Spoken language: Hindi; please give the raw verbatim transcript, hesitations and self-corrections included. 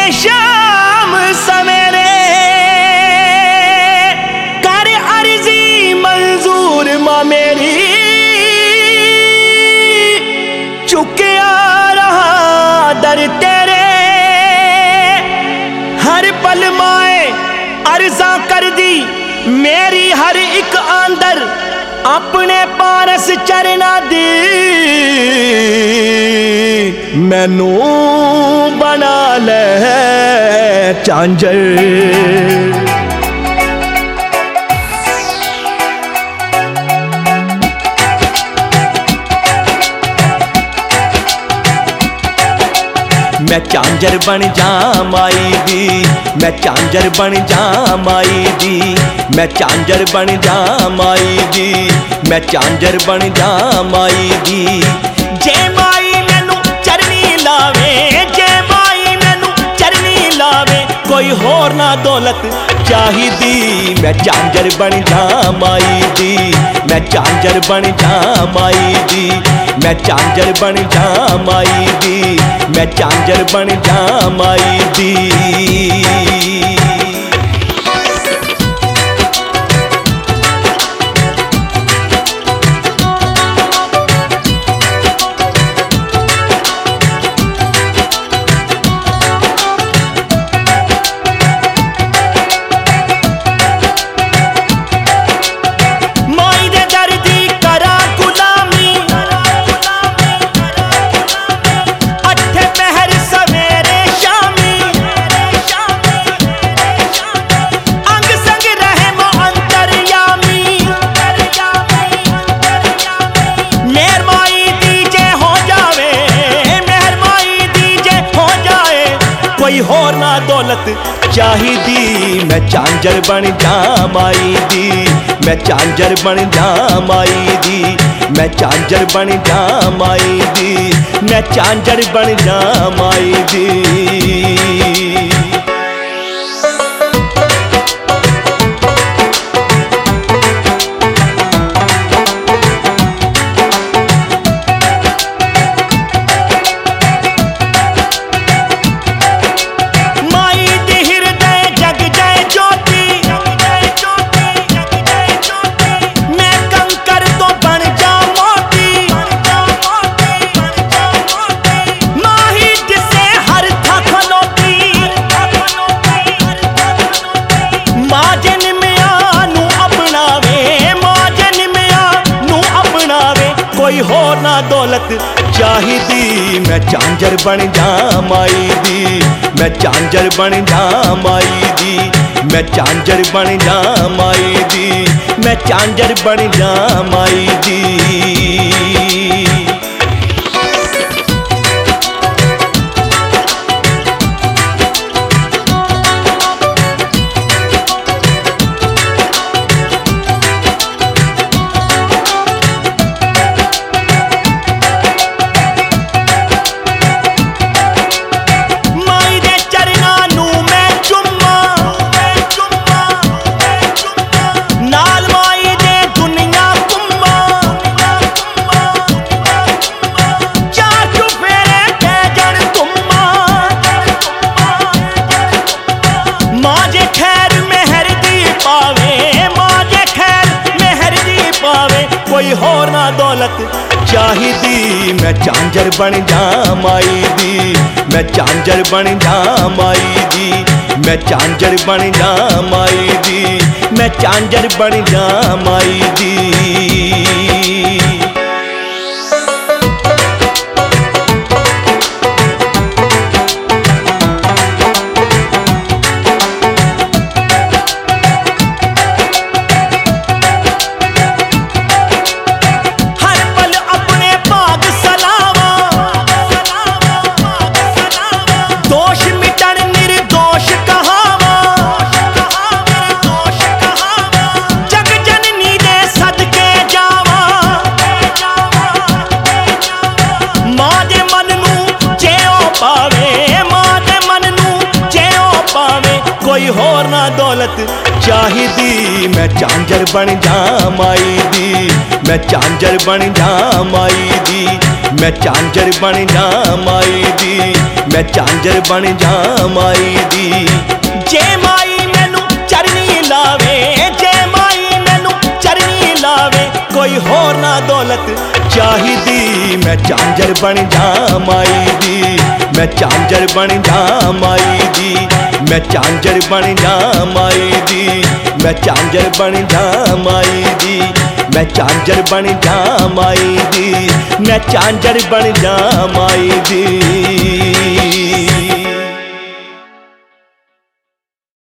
शाम सवेरे कर अर्जी मंजूर मां मेरी, चुकिया रहा दर तेरे हर पल माए अर्जा कर दी मेरी हर एक आंदर अपने पारस चरना दी, मैनू बना ले झांझर। मैं झांझर बन जा माई दी, मैं झांझर बन जा माई दी, मैं झांझर बन जा माई दी, मैं झांझर बन जा माई दी। जे माई मैनू चरनी लावे, जे माई मैनू चरनी लावे, कोई होर ना दौलत चाहिदी। मैं झांझर बन जा माई दी, मैं झांझर बन जा माई दी, मैं झांझर बन जा माई दी, मैं झांझर बन जा माई दी। कोई होर ना दौलत चाहिदी। मैं झांझर बन जा माई दी, मैं झांझर बन जा माई दी, मैं झांझर बन जा माई दी, मैं झांझर बन जा माई दी। कोई होर ना दौलत चाहिदी। मैं झांझर बन जा माई दी, मैं झांझर बन जा माई दी, मैं झांझर बन जा माई दी, मैं झांझर बन जा माई दी। कोई होर ना दौलत चाहिदी। मैं झांझर बन जा माई दी, मैं झांझर बन जा माई दी, मैं झांझर बन जा माई दी, मैं झांझर बन जा माई दी। कोई होर ना दौलत चाहिदी। मैं झांझर बन जा माई दी, मैं झांझर बन जा माई दी, मैं झांझर बन जा माई दी, मैं झांझर बन जा माई दी। जे माई मैनू चरनी लावे, जे माई मैनू चरनी लावे, कोई होर ना दौलत चाहिदी। मैं झांझर बन जा माई दी, मैं झांझर बन जा माई दी, मैं झांझर बन जा माई दी, मैं झांझर बन जा माई दी, मैं झांझर बन जा माई दी, मैं झांझर बन जा माई दी।